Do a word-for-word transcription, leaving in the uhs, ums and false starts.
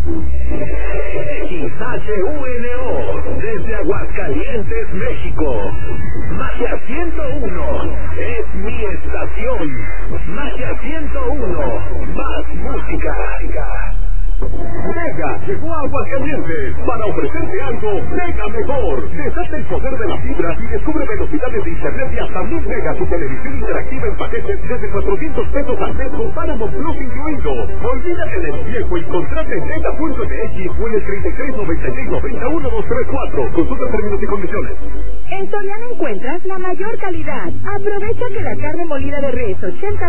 X H U N O, desde Aguascalientes, México. Magia ciento uno, es mi estación. Magia ciento uno, más música. Mega llegó a Aguascalientes para ofrecerte algo mega mejor. Desata el poder de la fibra y descubre velocidades de internet de hasta mil megas tu televisión interactiva en paquetes desde cuatrocientos pesos al mes con Paramount Plus incluido. Olvídate de lo viejo y contrata en mega punto m x o en el treinta y tres noventa y seis noventa uno dos tres cuatro. Consulta términos y condiciones. En Soriana encuentras la mayor calidad. Aprovecha que la carne molida de res ochenta